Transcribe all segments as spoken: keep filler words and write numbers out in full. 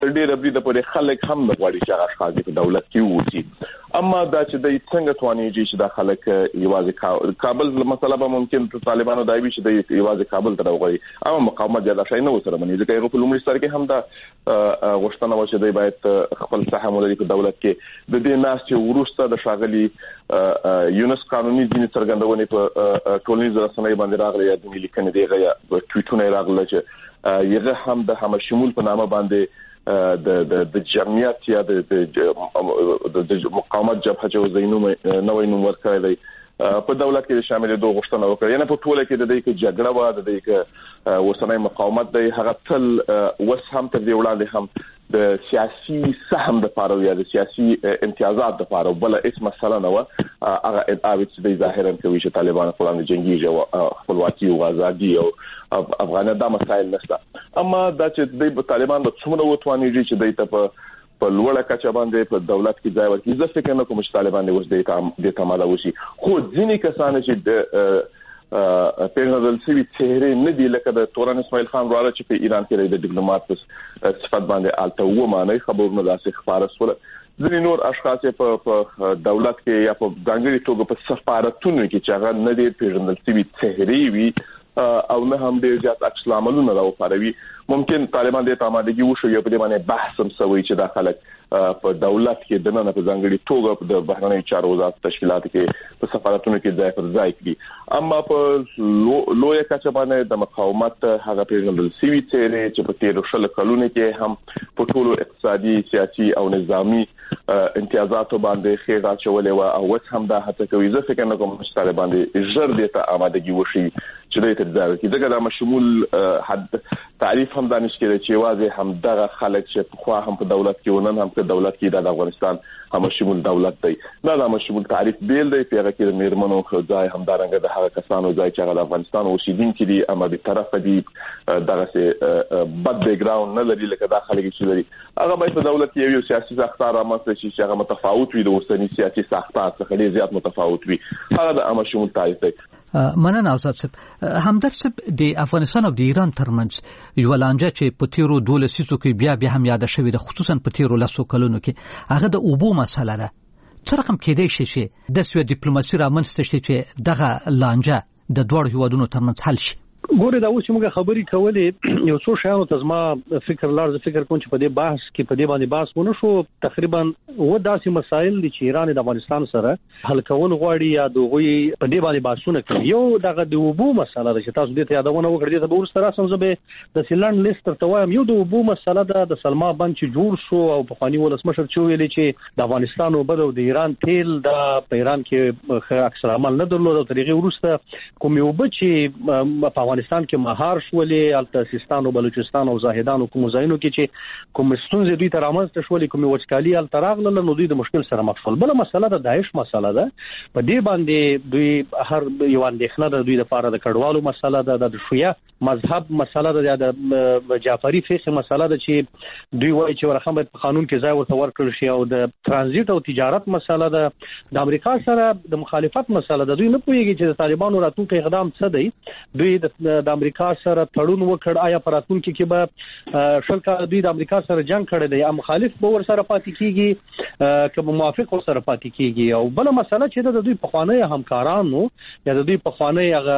ډېر برید پر خلک هم د غواړي چې اشخاص په دولت کې ووسی اما دا چې د څنګه توانېږي چې د خلک یوازې کابل مسله به ممکن طالبانو دایوي چې د یوازې کابل ته وغواړي اما مقاومت زیاته شي نه وسره مني ځکه یو په لومړي سر کې هم دا غوښتنه و چې د باید خپل سهم ولري په دولت کې د دې ناس چې ورسته د شاغلي یونس قانوني ځینې څرګندونې په ټولنیزو رسنیو باندې راغلي یا د لیکنې دی یا ټویټونه راغلي چې یغه هم د هم شمول په نامه باندې د د د جمعیت یا د د مقاومت جبهه چې زینو نوې نوم ورکړی دی په دولت کې شامل دوه غوښتنه وکړه یعنی په ټوله کې د دې کې جګړه و د دې کې وسنۍ مقاومت دی هغه تل وس هم تر دې وړاندې هم د سیاسي سهم د پاره یا د سیاسي امتیازات د پاره بل هیڅ مسله نه و هغه ادعا چې د ظاهرا کوي چې طالبان خپل جنگي او خپلواکي او ازادي او افغانستان دا مسایل نشته اما دا چې د طالبان د څومره وټوانېږي چې د ته په لوړه کچه باندې په دولت کې ځای ورکړي زه فکر نه کوم چې طالبان اوس د دې تماده وشي خو ځینې کسان چې د پیغمبر سوي چهره نه دی لکه د توران اسماعیل خان وروره چې په ایران کې د ډیپلوماټ په صفت باندې الته و معنی خبرونه داسې خبره سول ځینې نور اشخاص په دولت کې یا په ځانګړي توګه په سفارتونو کې چې هغه نه دی پیغمبر سوي چهره وي او نه هم ډیر زیات عکس العملونه راوپاروي ممکن طالبان د تامادګي وشو یو په دې باندې بحث هم سوي چې د خلک په دولت کې د نن په ځانګړي توګه د بهرنی چارو وزارت تشکیلات کې په سفارتونو کې ځای پر ځای کړي اما په لوی کچه باندې د مقاومت هغه پیژندل سوي چې چې په تیر شل کلونو کې هم په ټولو اقتصادي سیاسي او نظامی امتیازاتو باندې خیر اچولې و او اوس هم دا هڅه کوي زه فکر نه کوم چې طالبان دې ژر دې ته آمادګي وشي چې دې تر ځای کې دغه د مشمول حد تعریف هم دانش کړي چې واځي هم دغه خلک چې خو هم په دولت کې ونن هم په دولت کې د افغانستان هم شمول دولت دی دا د مشمول تعریف بیل دی پیغه کې میرمنو ځای هم دارنګه د هغه کسانو ځای چې د افغانستان اوسیدونکو دي اما د طرف دی دغه سه بد بیک ګراوند نه لري لکه داخلي چې لري هغه به په دولت کې یو سیاسي ساختار رامنځته شي چې هغه متفاوت وي د اوسنی سیاسي ساختار څخه ډیر زیات متفاوت وي هغه د هم شمول تعریف دی مننه آزاد صاحب همدرد صاحب د افغانستان او د ایران ترمنځ یو لانجه چې په تیرو دوله سیسو کې بیا بیا هم یاد شوې ده خصوصا په تیرو لسو کلونو کې هغه د اوبو مسله ده څه رقم کېدای شي چې د سوي ډیپلوماسي رامنځته شي چې دغه لانجه د دوه هیوادونو ترمنځ حل شي ګوره دا اوس موږ خبرې کولې یو څو شیانو ته زما فکر لار ز فکر کوم چې په دې بحث کې په دې باندې بحث ونه شو تقریبا و داسې مسایل دي چې ایران د افغانستان سره حل کول غواړي یا دوی په دې باندې بحثونه کوي یو دغه د اوبو مسله ده چې تاسو دې ته یادونه وکړئ ته به ورسره راځم زه د سیلند لیست تر وایم یو د اوبو مسله ده د سلما بند چې جوړ شو او په خواني ولسمشر چې ویلي چې د افغانستان او بل د ایران تیل د په ایران کې اکثر عمل نه درلود او طریقې ورسته کوم یو بچي په افغانستان کې مهار شولې الته سیستان او بلوچستان او زاهدان او کوم ځایونو کې چې کوم ستونزې دوی ته رامنځته شولې کوم وچکالي الته راغله نو دوی د مشکل سره مخ شول بل مسله د داعش مسله ده په دې باندې دوی هر یو اندېښنه ده دوی د لپاره د کډوالو مسله ده د شیعه مذهب مسله ده د جعفری فقه مسله ده چې دوی وایي چې ورخه په قانون کې ځای ورته ورکړل شي او د ترانزیت او تجارت مسله ده د امریکا سره د مخالفت مسله ده دوی نه پوهیږي چې د طالبانو راتلونکي اقدام څه دی دوی د امریکا سره تړون وکړ آیا پراتونکو کې به شل کال دوی د امریکا سره جنگ کړی دی ام مخالف به ور سره پاتې کیږي که موافق ور سره پاتې کیږي او بل مسله چې د دوی په خواني همکارانو یا د دوی په خواني هغه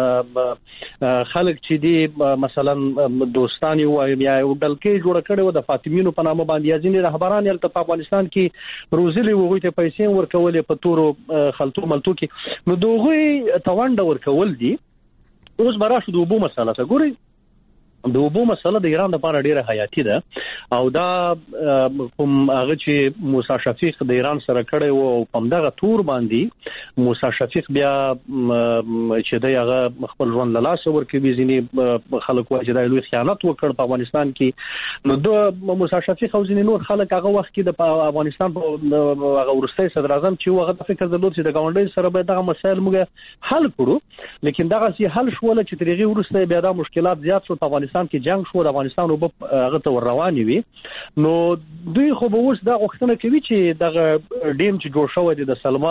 خلک چې دی مثلا دوستانی وای یا دلکې جوړ کړي و د فاطمیونو په نامه باندې ځینې رهبران یل په افغانستان کې روزلي وغوي ته پیسې ورکولې په تورو خلطو ملتو کې نو دوی توانډ ورکول دي اوس براشه د اوبو مسله ته ګوري د اوبو مسله د ایران لپاره ډیره حیاتي ده او دا کوم هغه چې موسی شفیق د ایران سره کړی وو او په دغه تور باندې موسی شفیق بیا چې د هغه خپل ژوند له لاسه ورکوي ځینې خلک وایي چې د لوی خیانت وکړ په افغانستان کې نو د موسی شفیق او ځینې نور خلک هغه وخت کې د افغانستان په هغه ورستۍ صدر اعظم چې هغه د فکر درلود چې د ګاونډي سره به دغه مسایل موږ حل کړو لیکن دغه سي حل شول چې ترغي ورسته بیا د مشکلات زیات شو په افغانستان کې جنگ شو د افغانستان او هغه ته ور رواني وي نو دوی خو به اوس دا غوښتنه کوي چې دغه ډیم چې جوړ شوی دی د سلما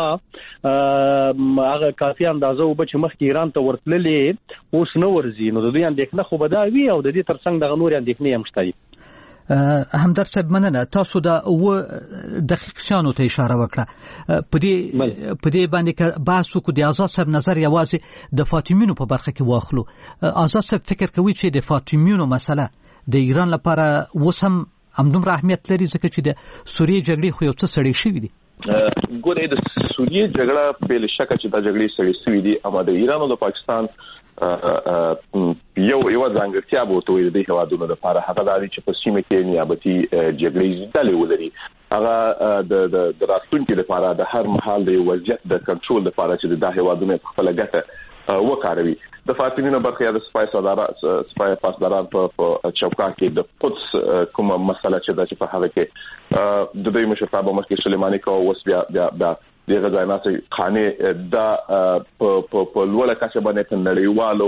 هغه کافي اندازه او چې مخکې ایران ته ورتللې اوس نو ورزي نو دوی اندېښنه خو به دا وي او د دې ترڅنګ دغه نور اندېښنې هم شته همدرد صاحب مننه. تاسو دا و دقیق شانو ته اشاره وکړه. په دې په دې باندې که بحث وکړو د آزاد صاحب نظر یوازې د فاطمیونو په برخه کې واخلو. آزاد صاحب فکر کوي چې د فاطمیونو مسله د ایران لپاره وسم همدومره اهمیت لري ځکه چې د سوریې جګړې خو یو څه سړې شوې دي؟ ګورې د سوریې جګړه بل شک چې دا جګړې سړې شوې دي، اما د ایران او د پاکستان یو یو ځانګړتیا به ته وي د هوادونو لپاره هغه د چې په سیمه کې نیابتي جګړې ځلې ولري. هغه د د راتلونکي لپاره د هر محل د وضعیت د کنټرول لپاره چې د هوادونو په خپل ګټه وکاروي. د فاطمیونو برخه د سپای صدارت سپای پاسداران په چوکا کې د قدس کومه مسله چې د په هغه کې د دوی مشرتابه مخکې سليماني کو وس بیا بیا دغه ځاینا چې خانه د په لوړه کچه باندې په نړیوالو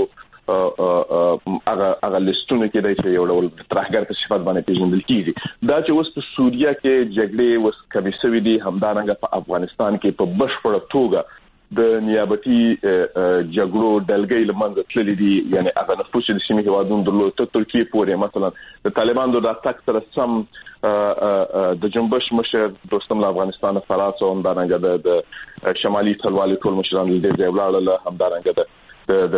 هغه هغه لستونه کې د یو ډول ترهګر په صفات باندې پیژندل کیږي. دا چې اوس په سوریه کې جګړې وس کبي سوي دي، همدارنګه په افغانستان کې په بشپړه توګه د نیابتي جګړو دلګۍ لمنځه تللي دي. یعنی هغه نفوس د سیمې هوادونو درلود ته ترکیه پورې مثلا د طالبانو د اتاک سره سم د جنبش مشر دوستم له افغانستان فراس او همدارنګه د شمالي ټلوالي ټول مشران د دې ځای له همدارنګه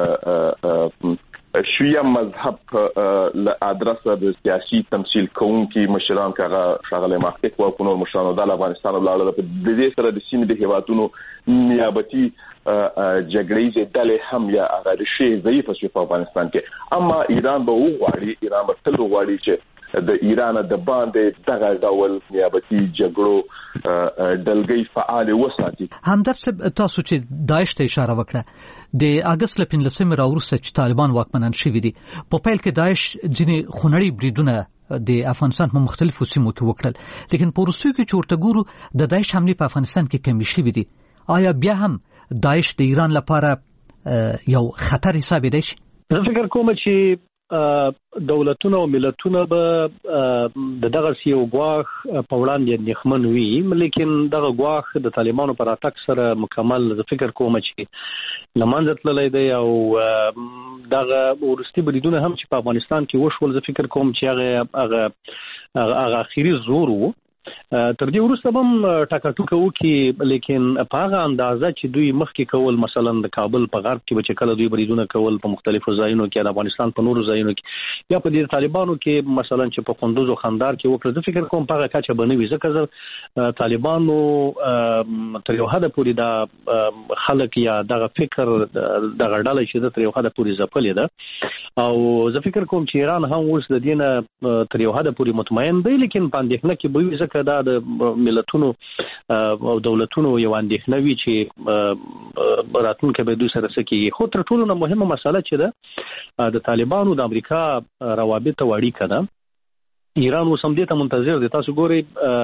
د شیعه مذهب له ادرسه د سیاسي تمثيل کوونکي مشران کغه شغله محقق او کونور مشران د افغانستان لاله په دې سره د سیمې د هیوادونو نیابتي جګړې ځلې هم یا هغه شی ضعیف شو په افغانستان کې. اما ایران به وغواړي ایران به تل وغواړي چې د ایران د باندې دغه ډول نیابتي جګړو دلګۍ فعال وساتي. همدرد صاحب تاسو چې داعش ته اشاره وکړه، د اگست ل پنځلسمې راوروسته چې طالبان واکمنان شوي دي، په پیل کې داعش ځینې خونړي بریدونه د افغانستان په مختلفو سیمو کې وکړل، لیکن په وروستیو کې چې ورته ګورو د داعش حملې په افغانستان کې کمې شوي دي. آیا بیا هم داعش د ایران لپاره یو خطر حسابېدای شي؟ زه فکر کوم چې دولتونه او ملتونه به د دغه یو غواخ په وړاندې اندېښمن وي، لیکن دغه غواخ د طالبانو پر اتاک سره مکمل زه فکر کوم چې لمانځه تللی دی او دغه ورستي بریدونه هم چې په افغانستان کې وشول زه فکر کوم چې هغه هغه هغه اخیری زور وو. تر دې وروسته هم ټاکټوکه وکي، لیکن په هغه اندازه چې دوی مخکې کول مثلا د کابل په غرب کې چې کله دوی بریدونه کول په مختلفو ځایونو کې د افغانستان په نورو ځایونو کې یا په دې طالبانو کې مثلا چې په قندوز او خندار کې وکړه، زه فکر کوم په هغه کچه بنوي ځکه طالبانو تر یو حد پورې دا خلک یا دغه فکر دغه ډله چې د تر یو حد پورې ځپلې ده او زه فکر کوم چې ایران هم اوس د دینه تر یو حد پورې مطمئن دی، لیکن په اندېښنه کې به وي دا د ملتونو او دولتونو یو اندېښنه وي چې راتلونکي به دوی سره سکیږي. خو تر ټولو نه مهمه مسله چې ده د طالبانو د امریکا روابط او اړیکه ده. ایران اوس هم دې ته منتظر دی. تاسو ګورئ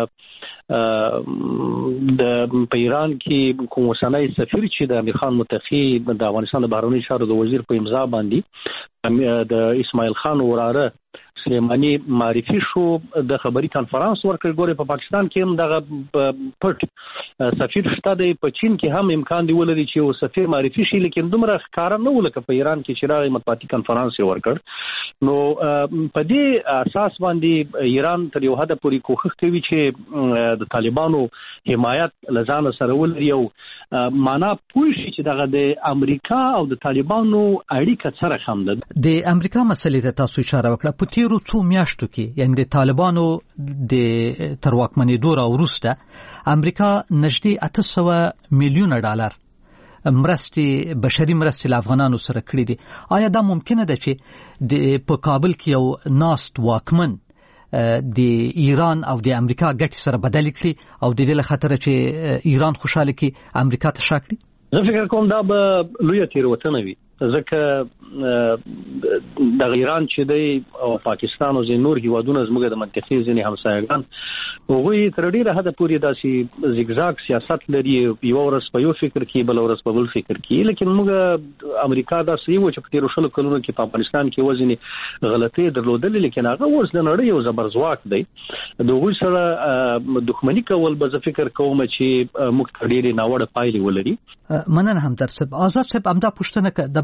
د په ایران کې کوم اوسنی سفیر چې د امیر خان متقي د افغانستان د بهرنیو چارو د وزیر په امضا باندې د اسماعیل خان وراره سلیمانی معرفي شو، د خبري کانفرنس ورکړ. ګوري په پاکستان کې هم دغه پټ سفیر شته دی، په چین کې هم امکان دی ولري چې یو سفیر معرفي شي، لیکن دومره ښکارا نه ولکه په ایران کې چې راغی مطبوعاتي کانفرنس ورکړ. نو په دې اساس باندې ایران تر یو حد پورې کوښښ کوي چې د طالبانو حمایت لزان سره ولري او معنا پوه شي چې دغه د امریکا او د طالبانو اړیکه سره هم ده. د امریکا مسلې ته تاسو اشاره وکړه. په تیرو څو میاشتو کې یعنی د طالبانو د تر واکمنېدو راوروسته امریکا نږدې اته سوه میلیونه ډالر مرستې بشري مرستې له افغانانو سره کړې دي. آیا دا ممکنه ده چې د په کابل کې یو ناست واکمن د ایران او د امریکا ګټې سره بدل کړي او د دې له خاطر چې ایران خوشاله کړي امریکا ته شا کړي؟ زه فکر کوم دا به لویه تېروتنه وي، ځکه د ایران چې دی او پاکستان او ځینې نور هیوادونه زموږ د منطقې ځینې همسایګان هغوی تر ډېره حده پورې داسې زیګزاګ سیاست لري، یو ورځ په یو فکر کې بل ورځ په بل فکر کې. لیکن موږ امریکا داسې یو چې په تېرو شلو کلونو کې په افغانستان کې وځینې غلطۍ درلودلې، لیکن هغه اوس د نړۍ یو زبرځواک دی. د هغوی سره دښمني کول به زه فکر کوم چې موږ ته ډېرې ناوړه پایلې ولري. مننه همدرد صاحب. آزاد صاحب همدا پوښتنه د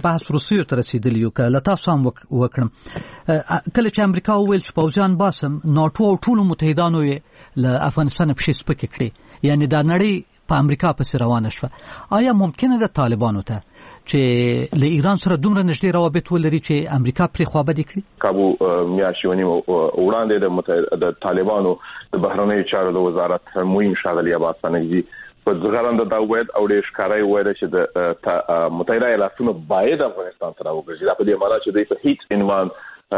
بحث روسیو ته رسیدلی یو کله تاسو هم وکړم کله چې امریکا وویل چې پوځیان باسم ناتو او ټول متحدانو یې له افغانستان په شي سپکې کړې یعنی دا نړۍ په امریکا پسې روانه شوه. آیا ممکنه ده طالبانو ته چې له ایران سره دومره نږدې روابط ولري چې امریکا پرې خوابدي کړي؟ کابو میاشتونی وړاندې د متحد د طالبانو د بهرنیو چارو د وزارت مهم شاغلی عباس سنگزی په ځغرند د داوود او د ښکارای وایي چې د متحده ایالاتونو باید افغانستان سره وګرځي. دا په دې معنی چې د په هیڅ عنوان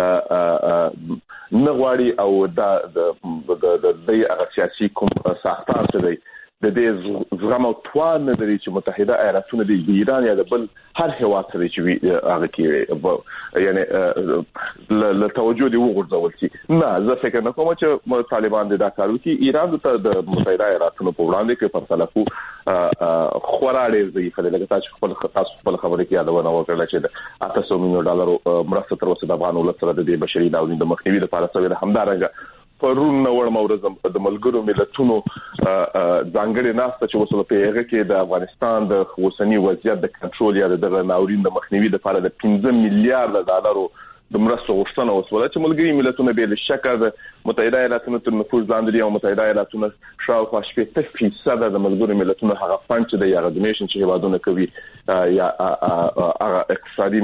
نه غواړي او د د د هغه سیاسي کوم ساختار څه دی د دې زغم او توان نه لري چې متحده ایالاتونه د ایران یا د بل هر هیواد سره چې هغه کې یعنی له توجه دی وګرځول شي. نه زه فکر نه کوم چې طالبان د دا کار وکړي. ایران د متحده ایالاتونو په وړاندې کې فیصله کو خورا ډېر ضعیف دی. لکه تاسو خپل تاسو خپل خبرې کې یادونه وکړه چې د اته سوه میلیون ډالرو مرسته تر اوسه د افغان ولس سره د بشري ناورین د مخنیوي لپاره سوي. همدارنګه پرون نوړ مورزم د ملګرو ملتونو ځانګړي ناسته چې وسله په هغه کې د افغانستان د اوسنی وضعیت د کنټرول یا د ناورین د مخنیوي لپاره د پنځه میلیارډ ډالرو د مرستو غوښتنه وسوله چې ملګري ملتونه به له شکه د متحده ایالاتونو تر نفوذ لاندې دي او متحده ایالاتونه شاوخوا شپږ فیصد د ملګرو ملتونو هغه فند چې د یغ ډونیشن چې هیوادونه کوي یا هغه اقتصادي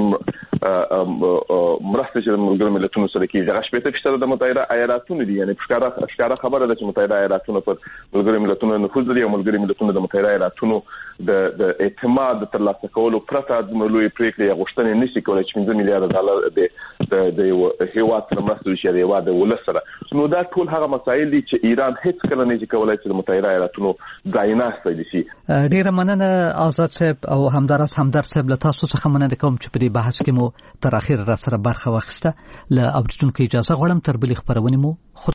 مرسته چې د ملګرو ملتونو سره کیږي هغه شپږ فیصد د متحده ایالاتونو دي. یعنی ښکارا ښکارا خبره ده چې متحده ایالاتونه پر ملګرو ملتونو نفوذ لري او ملګرو ملتونو د متحده ایالاتونو د د اعتماد ترلاسه کولو پرته د ملوي پریکړې غوښتنې نشي کولای چې پنځه میلیارډ ډالر د د د هیواد سره مرسته وشي د هیواد ولس سره. نو دا ټول هغه مسایل دي چې ایران هیڅ کله نه کولای چې د متحده ایالاتونو ځای نه استفاده شي. ډیره مننه آزاد صاحب او همدارس همدار صاحب له تاسو څخه مننه کوم چې په دې بحث کې مو تر اخره را سره برخه واخیسته. له اوریدونکو اجازه غواړم تر بلې خبرونه مو